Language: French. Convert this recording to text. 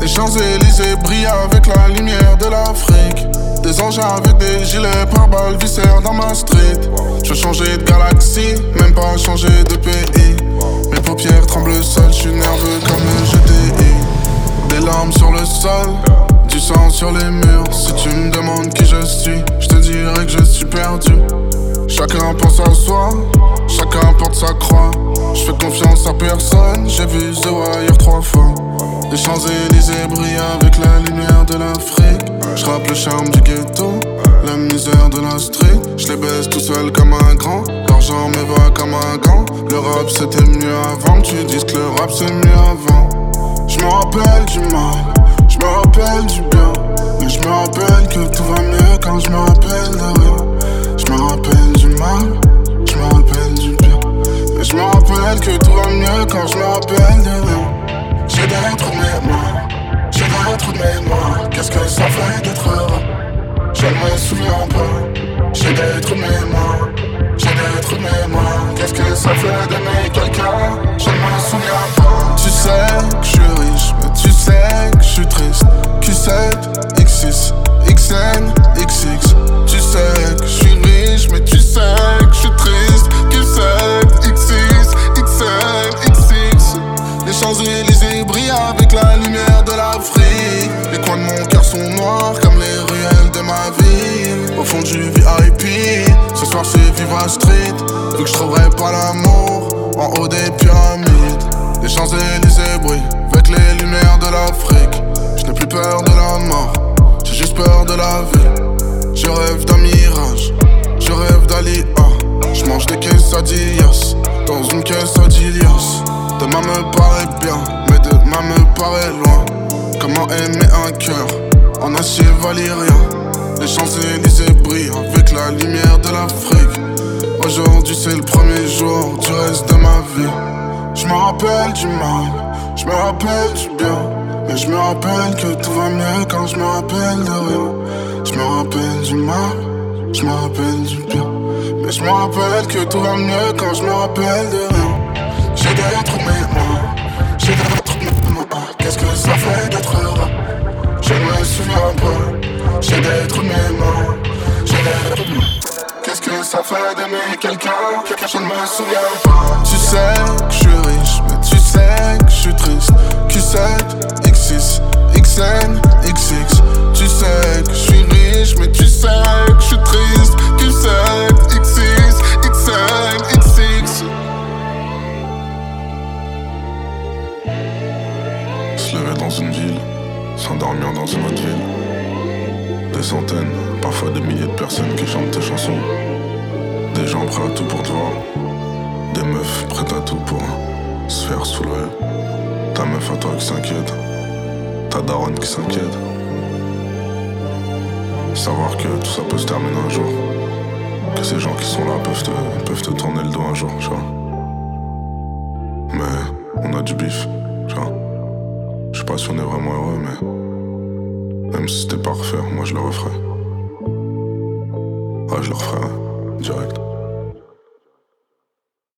Les Champs-Élysées brillent avec la lumière de l'Afrique. Des engins avec des gilets pare-balles vissèrent dans ma street. Je veux changer de galaxie, même pas changer de pays. Mes paupières tremblent seules, je suis nerveux comme le GTI. Des larmes sur le sol, du sang sur les murs. Si tu me demandes qui je suis, je te dirai que je suis perdu. Chacun pense à soi, chacun porte sa croix. Je fais confiance à personne, j'ai vu The Wire 3 fois. Les Champs-Élysées brillent avec la lumière de l'Afrique. J'rappe le charme du ghetto, la misère de la street. Je les baisse tout seul comme un grand, l'argent me va comme un gant. Le rap c'était mieux avant, que tu dises que le rap c'est mieux avant. Je me rappelle du mal, je me rappelle du bien. Mais je me rappelle que tout va mieux quand je me rappelle de rien. Je me rappelle du mal, je me rappelle du bien. Mais je me rappelle que tout va mieux quand je me rappelle de rien. J'ai des trous de mémoire, j'ai des trous de mémoire. Qu'est-ce que ça fait d'être heureux? Je ne me souviens pas. J'ai des trous de mémoire, j'ai des trous de mémoire. Qu'est-ce que ça fait d'aimer quelqu'un? Je ne me souviens pas. Tu sais que je suis riche, mais tu sais que je suis triste. Q7, X6, XN, XX. Tu sais que je suis riche, mais tu sais que je suis triste. Q7, X6, XN, XX. Les Champs-Élysées brillent avec la lumière de l'Afrique. Les coins de mon cœur sont noirs comme les ruelles de ma ville. Au fond du VIP, ce soir c'est Viva Street. Vu que je trouverai pas l'amour en haut des pyramides. Les Champs-Élysées brillent avec les lumières de l'Afrique. Je n'ai plus peur de la mort, j'ai juste peur de la vie. Je rêve d'un mirage, je rêve d'Alia. Je mange des quesadillas dans une quesadillas. Demain me paraît bien, mais demain me paraît loin. Comment aimer un cœur en acier valyrien? Les Champs-Élysées brillent avec la lumière de l'Afrique. Aujourd'hui c'est le premier jour du reste de ma vie. Je me rappelle du mal, je me rappelle du bien. Mais je me rappelle que tout va mieux quand je me rappelle de rien. Je me rappelle du mal, je me rappelle du bien. Mais je me rappelle que tout va mieux quand je me rappelle de rien. J'ai des trous de mémoire, j'ai des trous de mémoire. Qu'est-ce que ça fait d'être heureux? Je ne me souviens pas. J'ai des trous de mémoire, j'ai des trous de mémoire. Qu'est-ce que ça fait d'aimer quelqu'un? Je ne me souviens pas. Tu sais que je suis riche, mais tu sais que je suis triste. Q7, X6, XN, XX. Tu sais que je suis riche, mais tu sais que je suis triste. Q7, X6, XN, XX. Se lever dans une ville, s'endormir dans une autre ville. Des centaines, parfois des milliers de personnes qui chantent tes chansons. Des gens prêts à tout pour te voir. Des meufs prêtes à tout pour se faire soulever. Ta meuf à toi qui s'inquiète, ta daronne qui s'inquiète. Savoir que tout ça peut se terminer un jour. Que ces gens qui sont là peuvent te tourner le dos un jour, tu vois. Mais on a du bif, tu vois. Je sais pas si on est vraiment heureux, mais même si c'était pas à refaire, moi je le referais. Ouais, je le referais, direct.